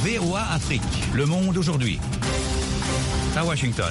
VOA Afrique, le monde aujourd'hui. À Washington.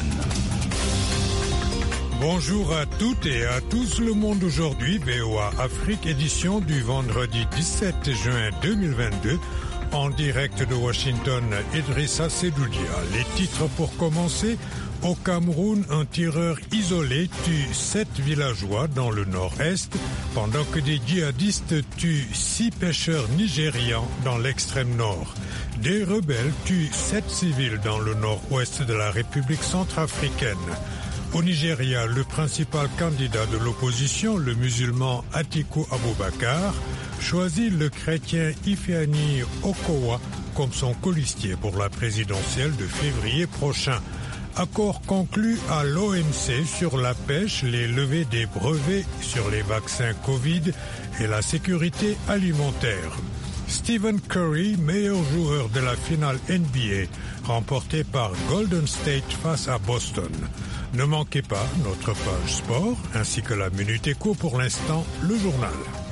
Bonjour à toutes et à tous, le monde aujourd'hui, VOA Afrique, édition du vendredi 17 juin 2022. En direct de Washington, Idrissa Sedoudia. Les titres pour commencer. Au Cameroun, un tireur isolé tue 7 villageois dans le nord-est, pendant que des djihadistes tuent 6 pêcheurs nigérians dans l'extrême nord. Des rebelles tuent 7 civils dans le nord-ouest de la République centrafricaine. Au Nigeria, le principal candidat de l'opposition, le musulman Atiku Abubakar, choisit le chrétien Ifeanyi Okowa comme son colistier pour la présidentielle de février prochain. Accord conclu à l'OMC sur la pêche, les levées des brevets sur les vaccins Covid et la sécurité alimentaire. Stephen Curry, meilleur joueur de la finale NBA, remportée par Golden State face à Boston. Ne manquez pas notre page sport ainsi que la Minute Éco. Pour l'instant, le journal.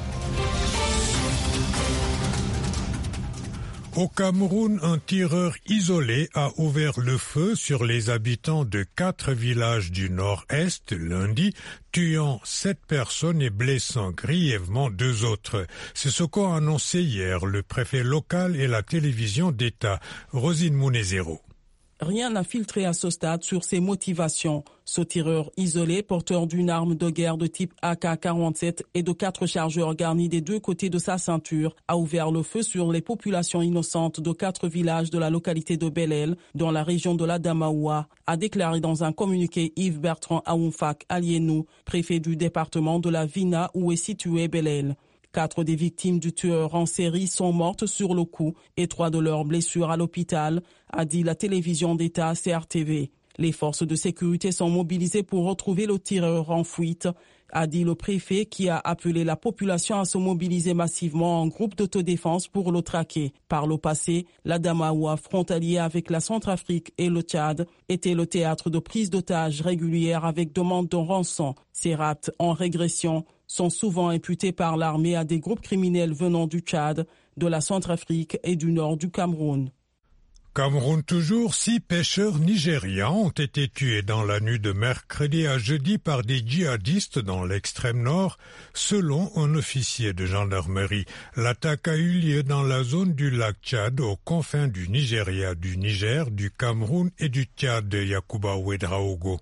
Au Cameroun, un tireur isolé a ouvert le feu sur les habitants de 4 villages du nord-est lundi, tuant 7 personnes et blessant grièvement 2 autres. C'est ce qu'ont annoncé hier le préfet local et la télévision d'État, Rosine Mounezero. Rien n'a filtré à ce stade sur ses motivations. Ce tireur isolé, porteur d'une arme de guerre de type AK-47 et de 4 chargeurs garnis des 2 côtés de sa ceinture, a ouvert le feu sur les populations innocentes de 4 villages de la localité de Belel, dans la région de l'Adamaoua, a déclaré dans un communiqué Yves Bertrand Aoumfak Alienou, préfet du département de la Vina où est situé Belel. 4 des victimes du tueur en série sont mortes sur le coup et 3 de leurs blessures à l'hôpital, a dit la télévision d'État CRTV. Les forces de sécurité sont mobilisées pour retrouver le tireur en fuite, a dit le préfet qui a appelé la population à se mobiliser massivement en groupe d'autodéfense pour le traquer. Par le passé, l'Adamaoua, frontalier avec la Centrafrique et le Tchad, était le théâtre de prises d'otages régulières avec demande de rançon. Ces rapts en régression sont souvent imputés par l'armée à des groupes criminels venant du Tchad, de la Centrafrique et du nord du Cameroun. Cameroun toujours, 6 pêcheurs nigérians ont été tués dans la nuit de mercredi à jeudi par des djihadistes dans l'extrême nord, selon un officier de gendarmerie. L'attaque a eu lieu dans la zone du lac Tchad, aux confins du Nigeria, du Niger, du Cameroun et du Tchad, de Yakuba Ouedraogo.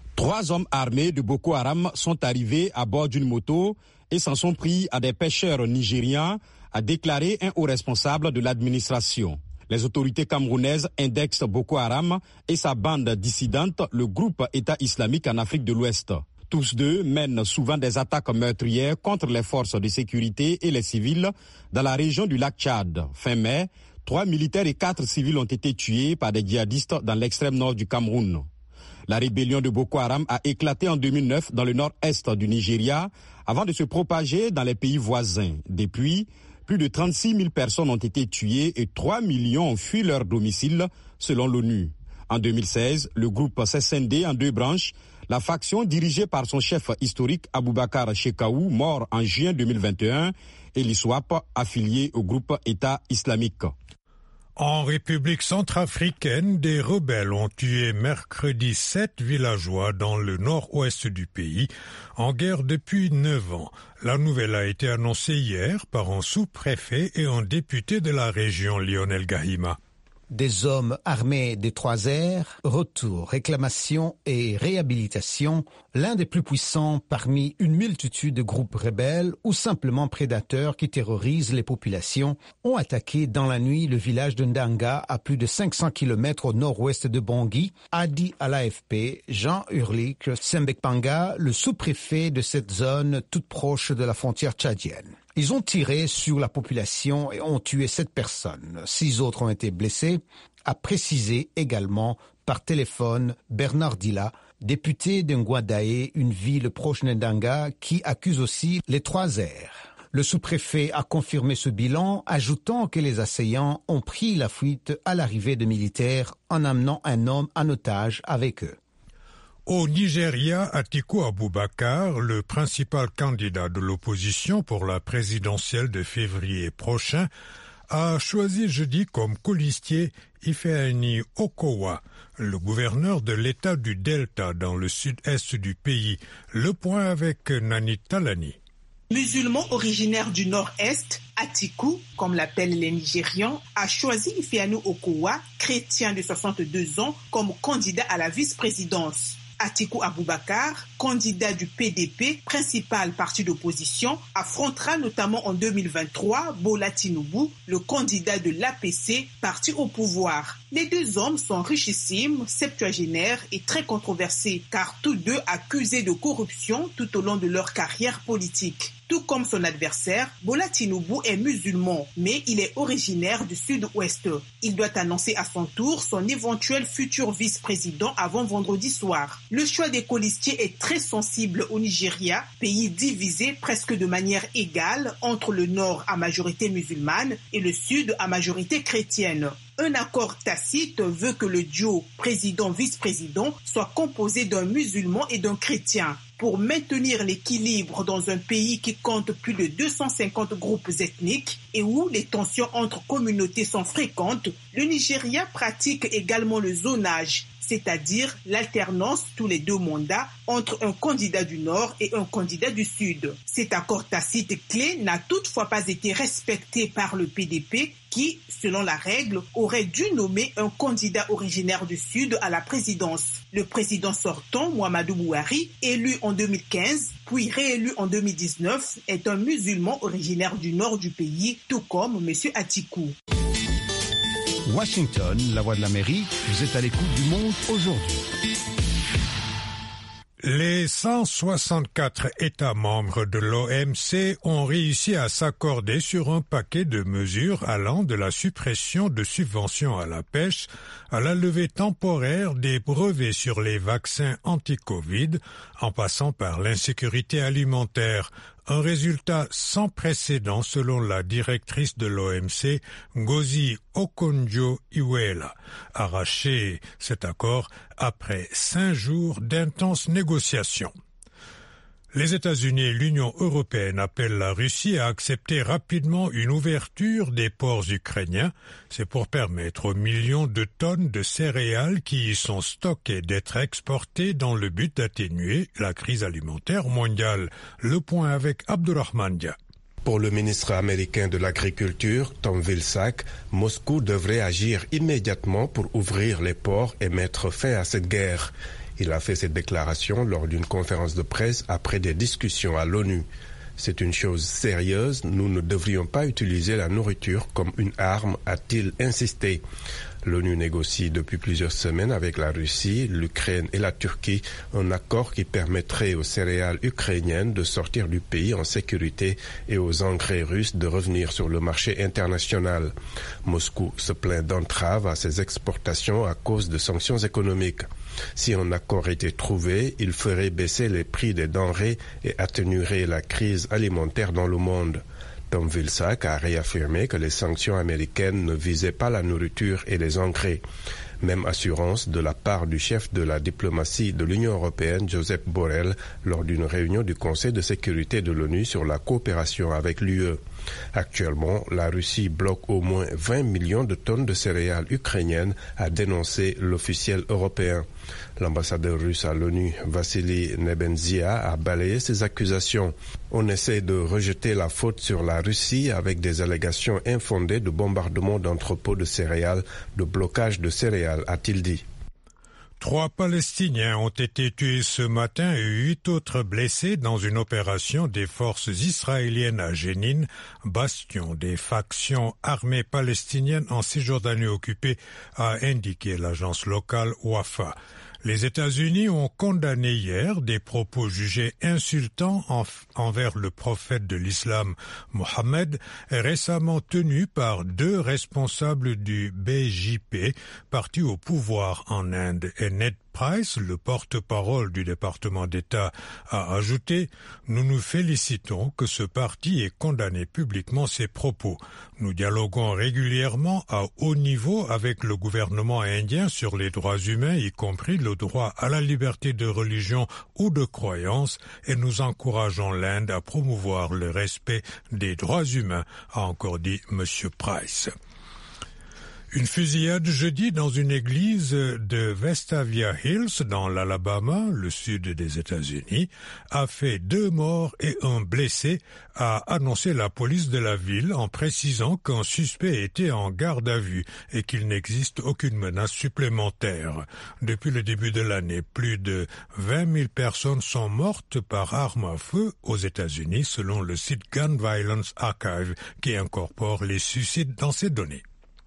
3 hommes armés de Boko Haram sont arrivés à bord d'une moto et s'en sont pris à des pêcheurs nigérians, a déclaré un haut responsable de l'administration. Les autorités camerounaises indexent Boko Haram et sa bande dissidente, le groupe État islamique en Afrique de l'Ouest. Tous deux mènent souvent des attaques meurtrières contre les forces de sécurité et les civils dans la région du lac Tchad. Fin mai, 3 militaires et 4 civils ont été tués par des djihadistes dans l'extrême nord du Cameroun. La rébellion de Boko Haram a éclaté en 2009 dans le nord-est du Nigeria avant de se propager dans les pays voisins. Depuis, plus de 36 000 personnes ont été tuées et 3 millions ont fui leur domicile, selon l'ONU. En 2016, le groupe s'est scindé en 2 branches. La faction dirigée par son chef historique Aboubakar Shekau, mort en juin 2021, et l'ISWAP, affilié au groupe État islamique. En République centrafricaine, des rebelles ont tué mercredi 7 villageois dans le nord-ouest du pays, en guerre depuis 9 ans. La nouvelle a été annoncée hier par un sous-préfet et un député de la région, Lionel Gahima. Des hommes armés des 3 R, retour, réclamation et réhabilitation, l'un des plus puissants parmi une multitude de groupes rebelles ou simplement prédateurs qui terrorisent les populations, ont attaqué dans la nuit le village de Ndanga à plus de 500 km au nord-ouest de Bangui, a dit à l'AFP Jean-Urlik Sembekpanga, le sous-préfet de cette zone toute proche de la frontière tchadienne. Ils ont tiré sur la population et ont tué 7 personnes. 6 autres ont été blessés, a précisé également par téléphone Bernard Dilla, député de Ngouadaé, une ville proche de Ndanga, qui accuse aussi les 3 R. Le sous-préfet a confirmé ce bilan, ajoutant que les assaillants ont pris la fuite à l'arrivée de militaires en amenant un homme en otage avec eux. Au Nigeria, Atiku Abubakar, le principal candidat de l'opposition pour la présidentielle de février prochain, a choisi jeudi comme colistier Ifeanyi Okowa, le gouverneur de l'État du Delta dans le sud-est du pays. Le point avec Nani Talani. Musulman originaire du nord-est, Atiku, comme l'appellent les Nigérians, a choisi Ifeanyi Okowa, chrétien de 62 ans, comme candidat à la vice-présidence. Atiku Abubakar, candidat du PDP, principal parti d'opposition, affrontera notamment en 2023 Bola Tinubu, le candidat de l'APC, parti au pouvoir. Les deux hommes sont richissimes, septuagénaires et très controversés, car tous deux accusés de corruption tout au long de leur carrière politique. Tout comme son adversaire, Bola Tinubu est musulman, mais il est originaire du sud-ouest. Il doit annoncer à son tour son éventuel futur vice-président avant vendredi soir. Le choix des colistiers est très sensible au Nigeria, pays divisé presque de manière égale entre le nord à majorité musulmane et le sud à majorité chrétienne. Un accord tacite veut que le duo président-vice-président soit composé d'un musulman et d'un chrétien. Pour maintenir l'équilibre dans un pays qui compte plus de 250 groupes ethniques et où les tensions entre communautés sont fréquentes, le Nigeria pratique également le zonage, c'est-à-dire l'alternance tous les 2 mandats entre un candidat du Nord et un candidat du Sud. Cet accord tacite clé n'a toutefois pas été respecté par le PDP qui, selon la règle, aurait dû nommer un candidat originaire du Sud à la présidence. Le président sortant, Muhammadu Buhari, élu en 2015, puis réélu en 2019, est un musulman originaire du nord du pays, tout comme M. Atiku. Washington, la voix de l'Amérique, vous êtes à l'écoute du Monde aujourd'hui. Les 164 États membres de l'OMC ont réussi à s'accorder sur un paquet de mesures allant de la suppression de subventions à la pêche à la levée temporaire des brevets sur les vaccins anti-Covid, en passant par l'insécurité alimentaire. Un résultat sans précédent selon la directrice de l'OMC, Ngozi Okonjo-Iweala, arraché cet accord après 5 jours d'intenses négociations. Les États-Unis et l'Union européenne appellent la Russie à accepter rapidement une ouverture des ports ukrainiens. C'est pour permettre aux millions de tonnes de céréales qui y sont stockées d'être exportées dans le but d'atténuer la crise alimentaire mondiale. Le point avec Abdurrahman Dia. Pour le ministre américain de l'Agriculture, Tom Vilsack, Moscou devrait agir immédiatement pour ouvrir les ports et mettre fin à cette guerre. Il a fait cette déclaration lors d'une conférence de presse après des discussions à l'ONU. C'est une chose sérieuse, nous ne devrions pas utiliser la nourriture comme une arme, a-t-il insisté. L'ONU négocie depuis plusieurs semaines avec la Russie, l'Ukraine et la Turquie un accord qui permettrait aux céréales ukrainiennes de sortir du pays en sécurité et aux engrais russes de revenir sur le marché international. Moscou se plaint d'entraves à ses exportations à cause de sanctions économiques. Si un accord était trouvé, il ferait baisser les prix des denrées et atténuerait la crise alimentaire dans le monde. Tom Vilsack a réaffirmé que les sanctions américaines ne visaient pas la nourriture et les engrais. Même assurance de la part du chef de la diplomatie de l'Union européenne, Josep Borrell, lors d'une réunion du Conseil de sécurité de l'ONU sur la coopération avec l'UE. Actuellement, la Russie bloque au moins 20 millions de tonnes de céréales ukrainiennes, a dénoncé l'officiel européen. L'ambassadeur russe à l'ONU, Vassili Nebenzia, a balayé ces accusations. On essaie de rejeter la faute sur la Russie avec des allégations infondées de bombardement d'entrepôts de céréales, de blocage de céréales, a-t-il dit. 3 Palestiniens ont été tués ce matin et 8 autres blessés dans une opération des forces israéliennes à Jénine, bastion des factions armées palestiniennes en Cisjordanie occupée, a indiqué l'agence locale Wafa. Les États-Unis ont condamné hier des propos jugés insultants envers le prophète de l'islam, Mohammed, récemment tenus par 2 responsables du BJP, parti au pouvoir en Inde, et Ned Price, le porte-parole du département d'État, a ajouté « Nous nous félicitons que ce parti ait condamné publiquement ces propos. Nous dialoguons régulièrement à haut niveau avec le gouvernement indien sur les droits humains, y compris le droit à la liberté de religion ou de croyance, et nous encourageons l'Inde à promouvoir le respect des droits humains », a encore dit M. Price. Une fusillade jeudi dans une église de Vestavia Hills, dans l'Alabama, le sud des États-Unis, a fait 2 morts et 1 blessé, a annoncé la police de la ville en précisant qu'un suspect était en garde à vue et qu'il n'existe aucune menace supplémentaire. Depuis le début de l'année, plus de 20 000 personnes sont mortes par arme à feu aux États-Unis, selon le site Gun Violence Archive, qui incorpore les suicides dans ses données.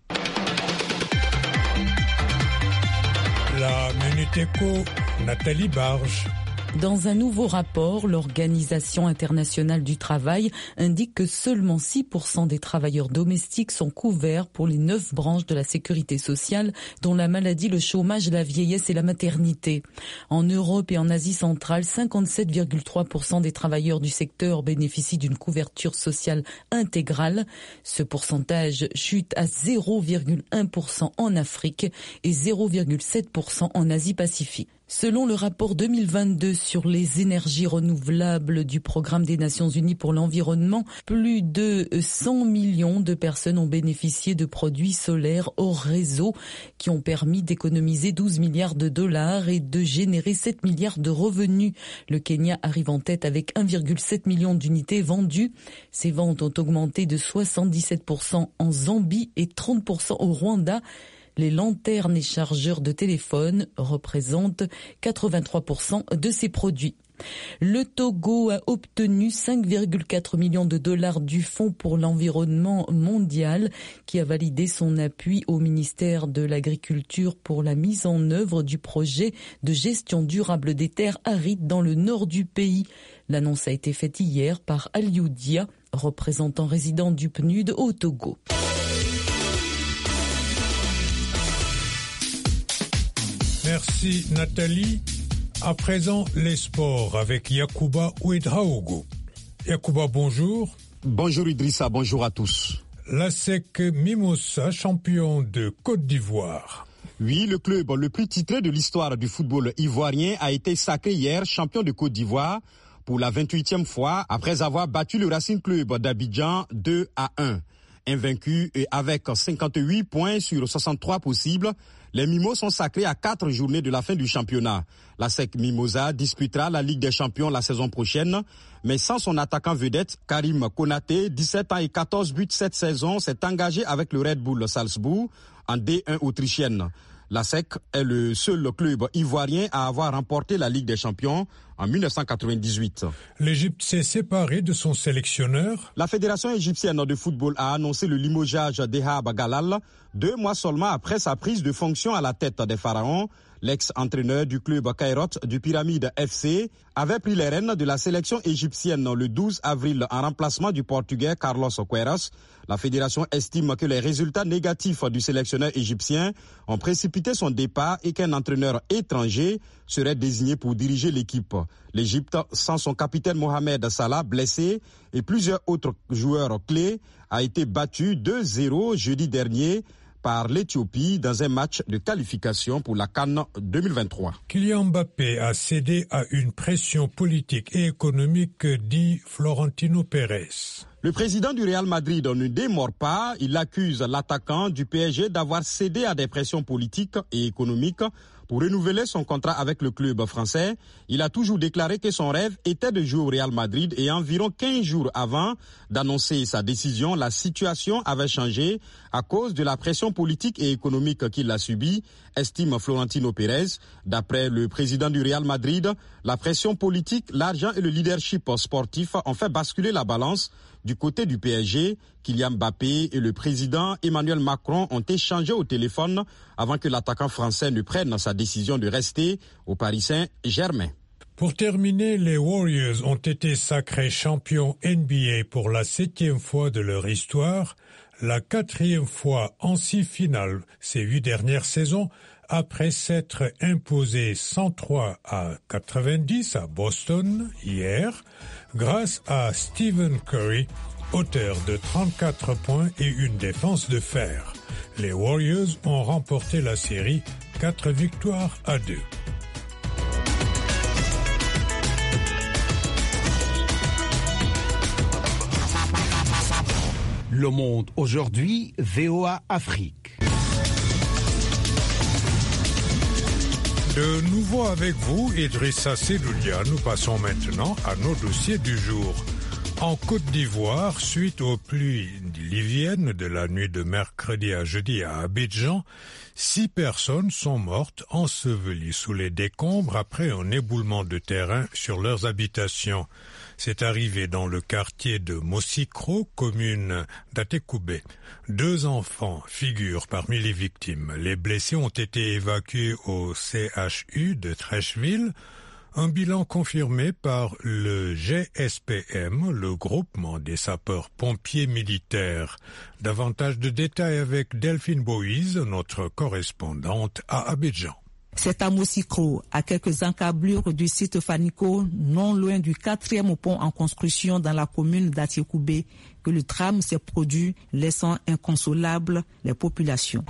La Minute Éco, Nathalie Barge. Dans un nouveau rapport, l'Organisation internationale du travail indique que seulement 6% des travailleurs domestiques sont couverts pour les 9 branches de la sécurité sociale, dont la maladie, le chômage, la vieillesse et la maternité. En Europe et en Asie centrale, 57,3% des travailleurs du secteur bénéficient d'une couverture sociale intégrale. Ce pourcentage chute à 0,1% en Afrique et 0,7% en Asie-Pacifique. Selon le rapport 2022 sur les énergies renouvelables du Programme des Nations Unies pour l'environnement, plus de 100 millions de personnes ont bénéficié de produits solaires hors réseau qui ont permis d'économiser 12 milliards de dollars et de générer 7 milliards de revenus. Le Kenya arrive en tête avec 1,7 million d'unités vendues. Ces ventes ont augmenté de 77% en Zambie et 30% au Rwanda. Les lanternes et chargeurs de téléphone représentent 83% de ces produits. Le Togo a obtenu 5,4 millions de dollars du Fonds pour l'environnement mondial qui a validé son appui au ministère de l'Agriculture pour la mise en œuvre du projet de gestion durable des terres arides dans le nord du pays. L'annonce a été faite hier par Aliou Dia, représentant résident du PNUD au Togo. Merci Nathalie. À présent, les sports avec Yacouba Ouedraogo. Yacouba, bonjour. Bonjour Idrissa, bonjour à tous. L'ASEC Mimosa, champion de Côte d'Ivoire. Oui, le club le plus titré de l'histoire du football ivoirien a été sacré hier champion de Côte d'Ivoire pour la 28e fois après avoir battu le Racing Club d'Abidjan 2-1. Invaincu et avec 58 points sur 63 possibles, les Mimos sont sacrés à 4 journées de la fin du championnat. L'ASEC Mimosa disputera la Ligue des Champions la saison prochaine, mais sans son attaquant vedette, Karim Konaté, 17 ans et 14 buts cette saison, s'est engagé avec le Red Bull Salzbourg en D1 autrichienne. L'ASEC est le seul club ivoirien à avoir remporté la Ligue des Champions en 1998. L'Égypte s'est séparée de son sélectionneur. La Fédération égyptienne de football a annoncé le limogeage d'Ehab Galal 2 mois seulement après sa prise de fonction à la tête des Pharaons. L'ex-entraîneur du club Cairot du Pyramide FC avait pris les rênes de la sélection égyptienne le 12 avril en remplacement du Portugais Carlos Queiroz. La fédération estime que les résultats négatifs du sélectionneur égyptien ont précipité son départ et qu'un entraîneur étranger serait désigné pour diriger l'équipe. L'Égypte, sans son capitaine Mohamed Salah blessé et plusieurs autres joueurs clés, a été battue 2-0 jeudi dernier par l'Éthiopie dans un match de qualification pour la CAN 2023. Kylian Mbappé a cédé à une pression politique et économique, dit Florentino Pérez. Le président du Real Madrid ne démord pas. Il accuse l'attaquant du PSG d'avoir cédé à des pressions politiques et économiques pour renouveler son contrat avec le club français. Il a toujours déclaré que son rêve était de jouer au Real Madrid et environ 15 jours avant d'annoncer sa décision, la situation avait changé à cause de la pression politique et économique qu'il a subie, estime Florentino Pérez. D'après le président du Real Madrid, la pression politique, l'argent et le leadership sportif ont fait basculer la balance du côté du PSG. Kylian Mbappé et le président Emmanuel Macron ont échangé au téléphone avant que l'attaquant français ne prenne sa décision de rester au Paris Saint-Germain. Pour terminer, les Warriors ont été sacrés champions NBA pour la 7e fois de leur histoire, la 4e fois en 6 finales ces 8 dernières saisons, après s'être imposé 103-90 à Boston hier, grâce à Stephen Curry, auteur de 34 points et une défense de fer. Les Warriors ont remporté la série 4-2. Le Monde aujourd'hui, VOA Afrique. De nouveau avec vous, Idrissa Sedoudia. Nous passons maintenant à nos dossiers du jour. En Côte d'Ivoire, suite aux pluies diluviennes de la nuit de mercredi à jeudi à Abidjan, 6 personnes sont mortes ensevelies sous les décombres après un éboulement de terrain sur leurs habitations. C'est arrivé dans le quartier de Mosikro, commune d'Atekoubé. 2 enfants figurent parmi les victimes. Les blessés ont été évacués au CHU de Trècheville. Un bilan confirmé par le GSPM, le groupement des sapeurs-pompiers militaires. Davantage de détails avec Delphine Boïse, notre correspondante à Abidjan. C'est à Mosikro, à quelques encablures du site Faniko, non loin du 4e pont en construction dans la commune d'Atekoubé, que le drame s'est produit, laissant inconsolables les populations.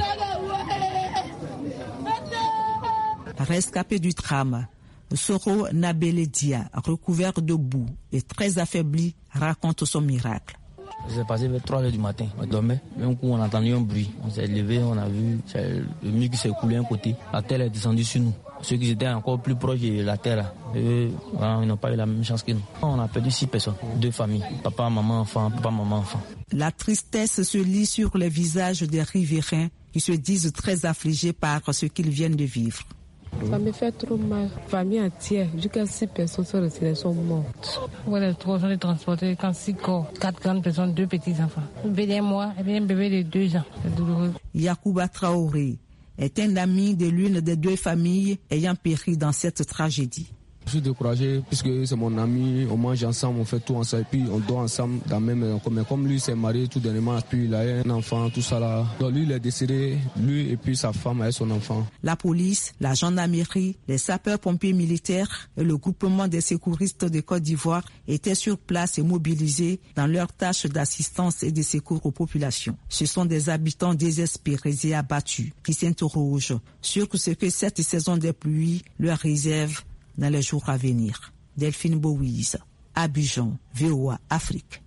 Rescapé du drame, Soro Nabeledia, recouvert de boue et très affaibli, raconte son miracle. C'est passé vers 3h du matin. On dormait. D'un coup, on a entendu un bruit. On s'est levé, on a vu le mur qui s'est coulé un côté. La terre est descendue sur nous. Ceux qui étaient encore plus proches de la terre, eux, ils n'ont pas eu la même chance que nous. On a perdu 6 personnes, 2 familles. Papa, maman, enfant, papa, maman, enfant. La tristesse se lit sur les visages des riverains qui se disent très affligés par ce qu'ils viennent de vivre. Ça me fait trop mal. Famille entière, jusqu'à 6 personnes sont retirées, sont mortes. Voilà, 3 ans de transporter, quand 6 corps, 4 grandes personnes, 2 petits-enfants. Un bébé de moi et un bébé de 2 ans. C'est douloureux. Yacouba Traoré est un ami de l'une des 2 familles ayant péri dans cette tragédie. Je suis découragé puisque c'est mon ami, on mange ensemble, on fait tout ensemble, et puis on dort ensemble dans la même maison. Mais comme lui s'est marié tout dernièrement, puis il a un enfant, tout ça là. Donc lui il est décédé, lui et puis sa femme et son enfant. La police, la gendarmerie, les sapeurs-pompiers militaires et le groupement des secouristes de Côte d'Ivoire étaient sur place et mobilisés dans leurs tâches d'assistance et de secours aux populations. Ce sont des habitants désespérés et abattus qui s'interrogent sur ce que cette saison des pluies leur réserve dans les jours à venir. Delphine Boïse, Abidjan, VOA Afrique.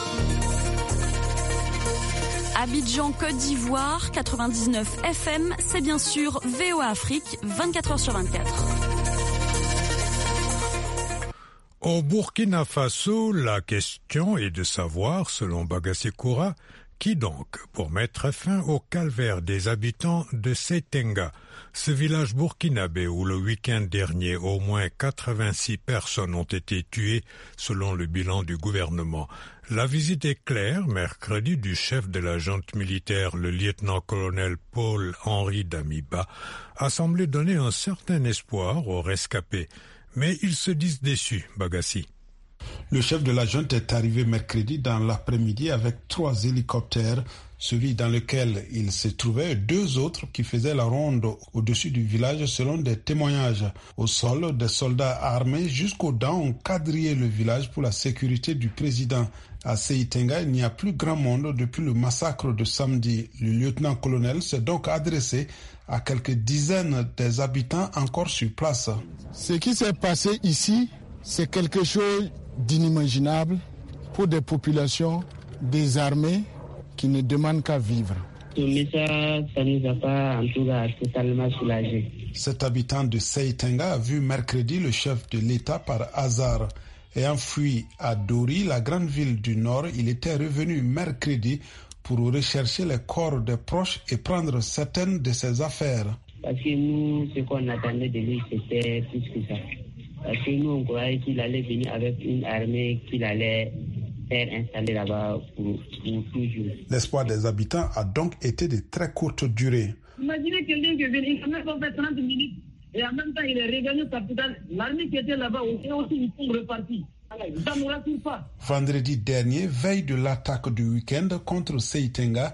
Abidjan, Côte d'Ivoire, 99 FM, c'est bien sûr VOA Afrique, 24h/24. Au Burkina Faso, la question est de savoir, selon Bagassi Koura, qui donc pour mettre fin au calvaire des habitants de Seitenga, ce village burkinabé où le week-end dernier au moins 86 personnes ont été tuées selon le bilan du gouvernement. La visite éclair, mercredi, du chef de la junte militaire, le lieutenant-colonel Paul-Henri Damiba, a semblé donner un certain espoir aux rescapés. Mais ils se disent déçus, Bagassi. Le chef de la junte est arrivé mercredi dans l'après-midi avec 3 hélicoptères, celui dans lequel il se trouvait 2 autres qui faisaient la ronde au-dessus du village selon des témoignages. Au sol, des soldats armés jusqu'aux dents ont quadrillé le village pour la sécurité du président. À Seitenga, il n'y a plus grand monde depuis le massacre de samedi. Le lieutenant-colonel s'est donc adressé à quelques dizaines des habitants encore sur place. Ce qui s'est passé ici, c'est quelque chose d'inimaginable pour des populations désarmées qui ne demandent qu'à vivre. Mais ça ne nous a pas en tout cas totalement soulagés. Cet habitant de Seitenga a vu mercredi le chef de l'État par hasard. Ayant fui à Dori, la grande ville du Nord, il était revenu mercredi pour rechercher les corps des proches et prendre certaines de ses affaires. Parce que nous, ce qu'on attendait de lui, c'était plus que ça. Parce que nous, on croyait qu'il allait venir avec une armée, qu'il allait faire installer là-bas pour toujours. L'espoir des habitants a donc été de très courte durée. Imaginez quelqu'un qui vient, il a même fait 30 minutes et en même temps il est revenu au capital. L'armée qui était là-bas aussi, ils sont repartis. Ça ne rassure pas. Vendredi dernier, veille de l'attaque du week-end contre Seitenga,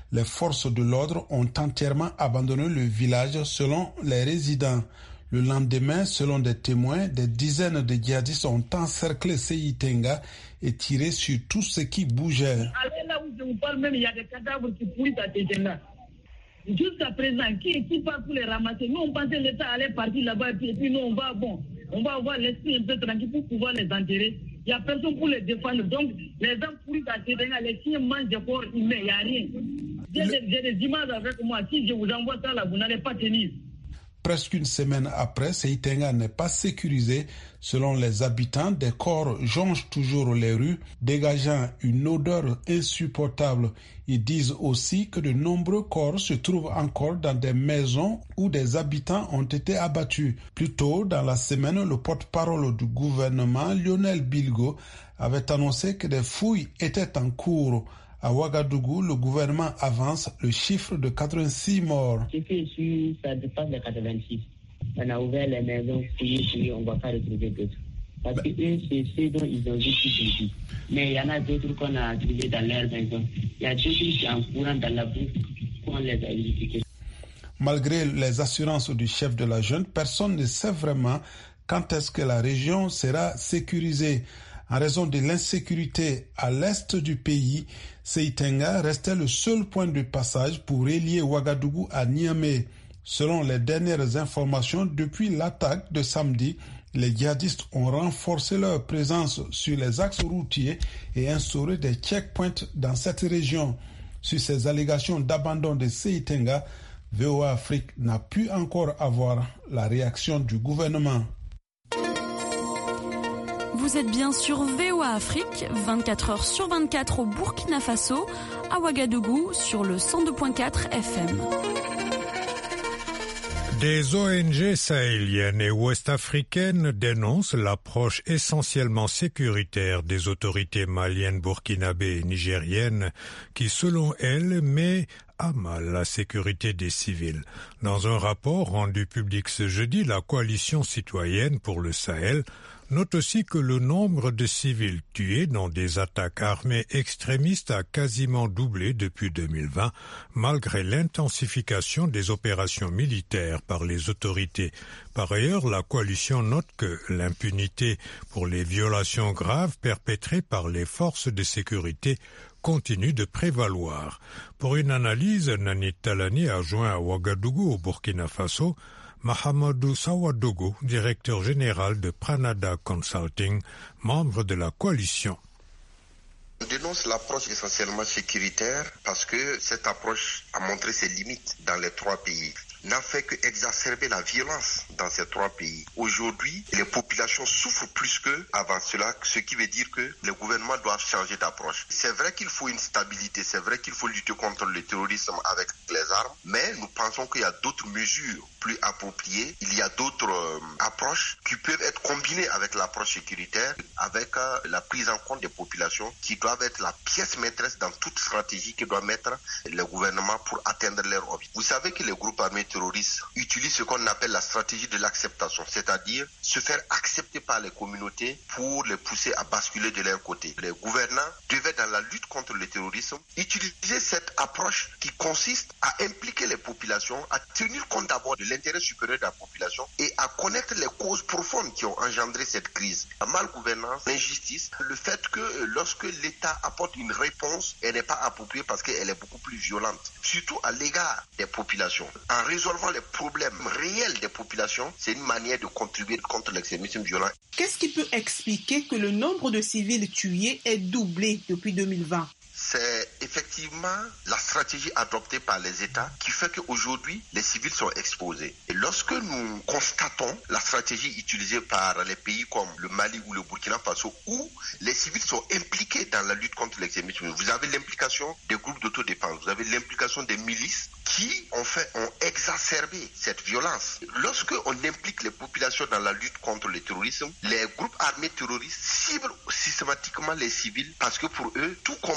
les forces de l'ordre ont entièrement abandonné le village selon les résidents. Le lendemain, selon des témoins, des dizaines de djihadistes ont encerclé Seitenga et tiré sur tout ce qui bougeait. Allez là où je vous parle même, il y a des cadavres qui pourrissent à Seitenga. Jusqu'à présent, qui part pour les ramasser? Nous, on pensait que l'État allait partir là-bas et puis nous, on va avoir l'esprit un peu tranquille pour pouvoir les enterrer. Il n'y a personne pour les défendre. Donc, les gens pourrissent à Seitenga, les chiens mangent des corps humains, il n'y a rien. J'ai des images avec moi. Si je vous envoie ça là, vous n'allez pas tenir. Presque une semaine après, Seitenga n'est pas sécurisé. Selon les habitants, des corps jonchent toujours les rues, dégageant une odeur insupportable. Ils disent aussi que de nombreux corps se trouvent encore dans des maisons où des habitants ont été abattus. Plus tôt dans la semaine, le porte-parole du gouvernement, Lionel Bilgo, avait annoncé que des fouilles étaient en cours. À Ouagadougou, le gouvernement avance le chiffre de 86 morts. Ce qui est sûr, ça dépasse les 86. On a ouvert les maisons, fouillé, on ne va pas retrouver d'autres. Parce que eux, c'est ceux dont ils ont vécu ici. Mais il y en a d'autres qu'on a trouvés dans leur maison. Il y a d'autres qui sont en courant dans la boue qu'on les a identifiés. Malgré les assurances du chef de la junte, personne ne sait vraiment quand est-ce que la région sera sécurisée. En raison de l'insécurité à l'est du pays, Seitenga restait le seul point de passage pour relier Ouagadougou à Niamey. Selon les dernières informations, depuis l'attaque de samedi, les djihadistes ont renforcé leur présence sur les axes routiers et instauré des checkpoints dans cette région. Sur ces allégations d'abandon de Seitenga, VOA Afrique n'a pu encore avoir la réaction du gouvernement. Vous êtes bien sur VOA Afrique, 24 heures sur 24 au Burkina Faso, à Ouagadougou sur le 102.4 FM. Des ONG sahéliennes et ouest-africaines dénoncent l'approche essentiellement sécuritaire des autorités maliennes, burkinabées et nigériennes qui, selon elles, met à mal la sécurité des civils. Dans un rapport rendu public ce jeudi, la coalition citoyenne pour le Sahel note aussi que le nombre de civils tués dans des attaques armées extrémistes a quasiment doublé depuis 2020, malgré l'intensification des opérations militaires par les autorités. Par ailleurs, la coalition note que l'impunité pour les violations graves perpétrées par les forces de sécurité continue de prévaloir. Pour une analyse, Nani Talani a joint à Ouagadougou au Burkina Faso Mahamadou Sawadogo, directeur général de Pranada Consulting, membre de la coalition. On dénonce l'approche essentiellement sécuritaire parce que cette approche a montré ses limites dans les trois pays. N'a fait qu'exacerber la violence dans ces trois pays. Aujourd'hui, les populations souffrent plus qu'avant cela, ce qui veut dire que les gouvernements doivent changer d'approche. C'est vrai qu'il faut une stabilité, c'est vrai qu'il faut lutter contre le terrorisme avec les armes, mais nous pensons qu'il y a d'autres mesures plus appropriées. Il y a d'autres approches qui peuvent être combinées avec l'approche sécuritaire, avec la prise en compte des populations qui doivent être la pièce maîtresse dans toute stratégie que doit mettre le gouvernement pour atteindre leur objectif. Vous savez que les groupes armés terroristes utilisent ce qu'on appelle la stratégie de l'acceptation, c'est-à-dire se faire accepter par les communautés pour les pousser à basculer de leur côté. Les gouvernants devaient, dans la lutte contre le terrorisme, utiliser cette approche qui consiste à impliquer les populations, à tenir compte d'abord de l'intérêt supérieur de la population et à connaître les causes profondes qui ont engendré cette crise. La malgouvernance, l'injustice, le fait que lorsque l'État apporte une réponse, elle n'est pas appropriée parce qu'elle est beaucoup plus violente, surtout à l'égard des populations. En résolvant les problèmes réels des populations, c'est une manière de contribuer contre l'extrémisme violent. Qu'est-ce qui peut expliquer que le nombre de civils tués ait doublé depuis 2020 ? C'est effectivement la stratégie adoptée par les États qui fait qu'aujourd'hui, les civils sont exposés. Et lorsque nous constatons la stratégie utilisée par les pays comme le Mali ou le Burkina Faso, où les civils sont impliqués dans la lutte contre l'extrémisme, vous avez l'implication des groupes d'autodéfense, vous avez l'implication des milices qui ont exacerbé cette violence. Lorsque on implique les populations dans la lutte contre le terrorisme, les groupes armés terroristes ciblent systématiquement les civils parce que pour eux, tout combattant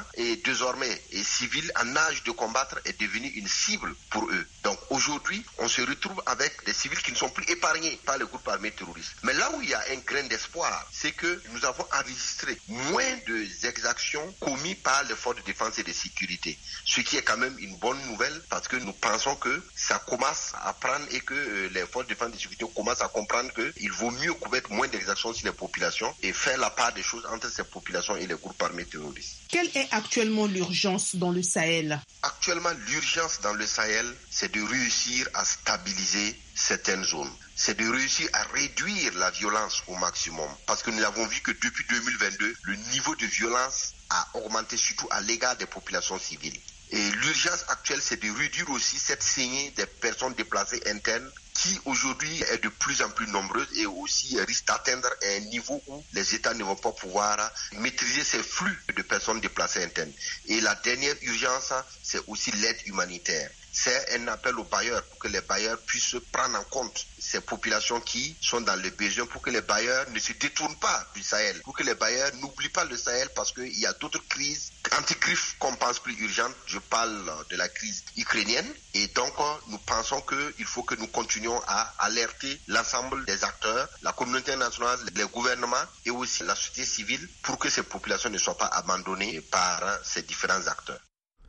et désormais civil en âge de combattre est devenu une cible pour eux. Donc aujourd'hui, on se retrouve avec des civils qui ne sont plus épargnés par les groupes armés terroristes. Mais là où il y a un grain d'espoir, c'est que nous avons enregistré moins d'exactions commises par les forces de défense et de sécurité. Ce qui est quand même une bonne nouvelle parce que nous pensons que ça commence à prendre et que les forces de défense et de sécurité commencent à comprendre qu'il vaut mieux commettre moins d'exactions sur les populations et faire la part des choses entre ces populations et les groupes armés terroristes. Quelle est actuellement l'urgence dans le Sahel? Actuellement, l'urgence dans le Sahel, c'est de réussir à stabiliser certaines zones. C'est de réussir à réduire la violence au maximum. Parce que nous avons vu que depuis 2022, le niveau de violence a augmenté surtout à l'égard des populations civiles. Et l'urgence actuelle, c'est de réduire aussi cette saignée des personnes déplacées internes qui aujourd'hui est de plus en plus nombreuse et aussi risque d'atteindre un niveau où les États ne vont pas pouvoir maîtriser ces flux de personnes déplacées internes. Et la dernière urgence, c'est aussi l'aide humanitaire. C'est un appel aux bailleurs pour que les bailleurs puissent prendre en compte ces populations qui sont dans le besoin, pour que les bailleurs ne se détournent pas du Sahel, pour que les bailleurs n'oublient pas le Sahel parce qu'il y a d'autres crises anti-crises qu'on pense plus urgentes. Je parle de la crise ukrainienne et donc nous pensons qu'il faut que nous continuions à alerter l'ensemble des acteurs, la communauté internationale, les gouvernements et aussi la société civile pour que ces populations ne soient pas abandonnées par ces différents acteurs.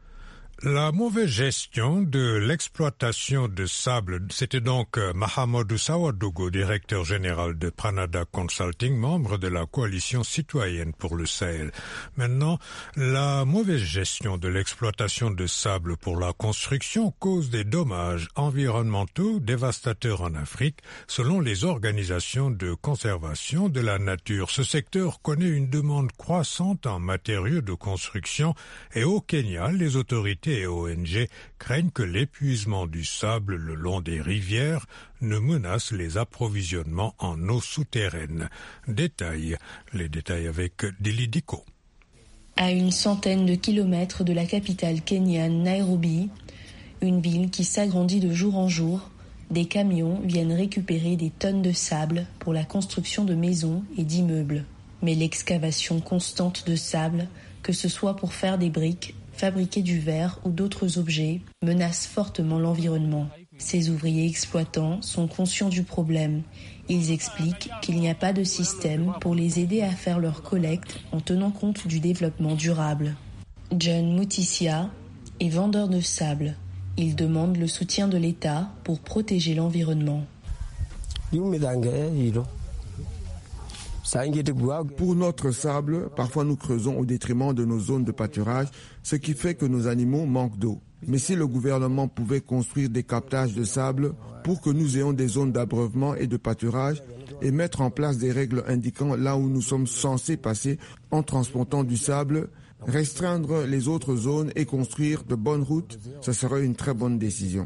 La mauvaise gestion de l'exploitation de sable, c'était donc Mahamadou Sawadogo, directeur général de Pranada Consulting, membre de la coalition citoyenne pour le Sahel. Maintenant, la mauvaise gestion de l'exploitation de sable pour la construction cause des dommages environnementaux dévastateurs en Afrique, selon les organisations de conservation de la nature. Ce secteur connaît une demande croissante en matériaux de construction et au Kenya, les autorités et ONG craignent que l'épuisement du sable le long des rivières ne menace les approvisionnements en eau souterraine. Les détails avec Dili Diko. À une centaine de kilomètres de la capitale kenyane, Nairobi, une ville qui s'agrandit de jour en jour, des camions viennent récupérer des tonnes de sable pour la construction de maisons et d'immeubles. Mais l'excavation constante de sable, que ce soit pour faire des briques, fabriquer du verre ou d'autres objets, menace fortement l'environnement. Ces ouvriers exploitants sont conscients du problème. Ils expliquent qu'il n'y a pas de système pour les aider à faire leur collecte en tenant compte du développement durable. John Mutisia est vendeur de sable. Il demande le soutien de l'État pour protéger l'environnement. Pour notre sable, parfois nous creusons au détriment de nos zones de pâturage, ce qui fait que nos animaux manquent d'eau. Mais si le gouvernement pouvait construire des captages de sable pour que nous ayons des zones d'abreuvement et de pâturage et mettre en place des règles indiquant là où nous sommes censés passer en transportant du sable, restreindre les autres zones et construire de bonnes routes, ce serait une très bonne décision.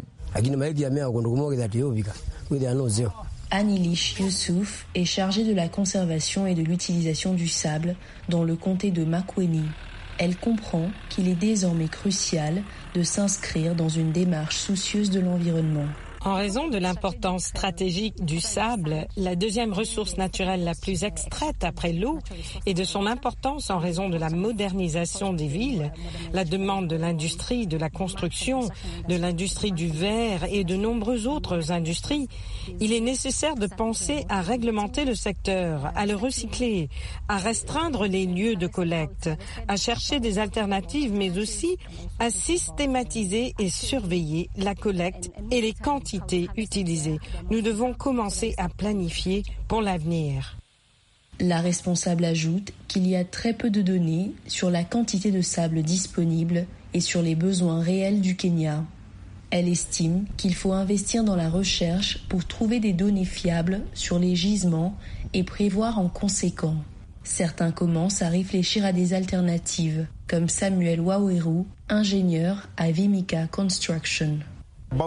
Anilish Youssouf est chargée de la conservation et de l'utilisation du sable dans le comté de Makueni. Elle comprend qu'il est désormais crucial de s'inscrire dans une démarche soucieuse de l'environnement. En raison de l'importance stratégique du sable, la deuxième ressource naturelle la plus extraite après l'eau, et de son importance en raison de la modernisation des villes, la demande de l'industrie de la construction, de l'industrie du verre et de nombreuses autres industries, il est nécessaire de penser à réglementer le secteur, à le recycler, à restreindre les lieux de collecte, à chercher des alternatives, mais aussi à systématiser et surveiller la collecte et les quantités utilisées. Nous devons commencer à planifier pour l'avenir. La responsable ajoute qu'il y a très peu de données sur la quantité de sable disponible et sur les besoins réels du Kenya. Elle estime qu'il faut investir dans la recherche pour trouver des données fiables sur les gisements et prévoir en conséquent. Certains commencent à réfléchir à des alternatives, comme Samuel Waweru, ingénieur à Vimika Construction. En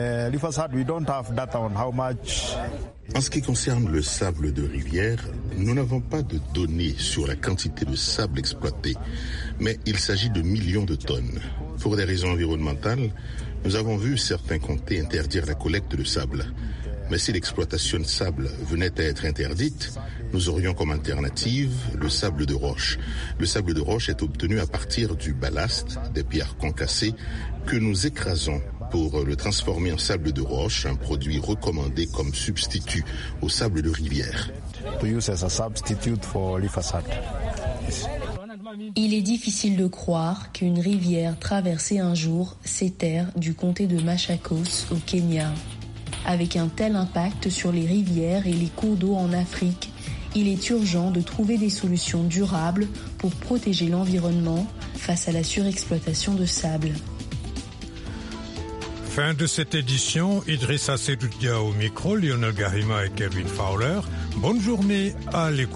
ce qui concerne le sable de rivière, nous n'avons pas de données sur la quantité de sable exploité, mais il s'agit de millions de tonnes. Pour des raisons environnementales, nous avons vu certains comtés interdire la collecte de sable. Mais si l'exploitation de sable venait à être interdite, nous aurions comme alternative le sable de roche. Le sable de roche est obtenu à partir du ballast, des pierres concassées, que nous écrasons pour le transformer en sable de roche, un produit recommandé comme substitut au sable de rivière. Il est difficile de croire qu'une rivière traversée un jour ces terres du comté de Machakos au Kenya. Avec un tel impact sur les rivières et les cours d'eau en Afrique, il est urgent de trouver des solutions durables pour protéger l'environnement face à la surexploitation de sable. Fin de cette édition, Idrissa Seydou Dia au micro, Lionel Garima et Kevin Fowler. Bonne journée à l'écoute.